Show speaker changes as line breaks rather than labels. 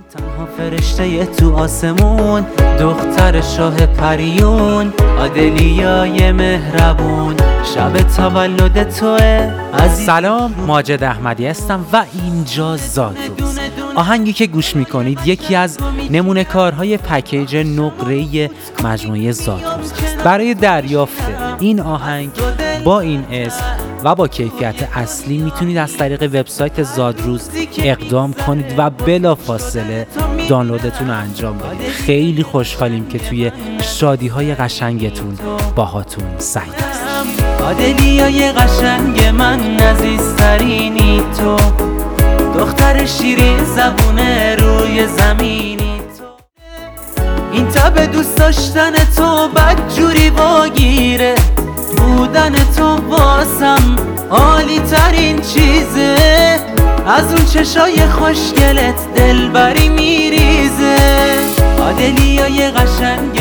تنها فرشته تو آسمون، دختر شاه پریون، آدلیای مهربون، شب تولد توه عزیز.
سلام، ماجد احمدی هستم و اینجا زادروز. آهنگی که گوش میکنید یکی از نمونه کارهای پکیج نقره‌ای مجموعه زادروز است. برای دریافت این آهنگ با این اسم و با کیفیت اصلی میتونید از طریق وبسایت زادروز اقدام کنید و بلافاصله دانلودتون رو انجام بدید. خیلی خوشحالیم که توی شادی‌های قشنگتون باهاتون سعید است.
آدلیای قشنگ من، عزیزترینی تو، دختر شیرین زبونه روی زمینی تو. این تب دوست داشتن تو بدجوری واگیره، بودن تو واسم عالی ترین چیزه، از اون چشای خوشگلت دلبری میریزه. آدلیای قشنگ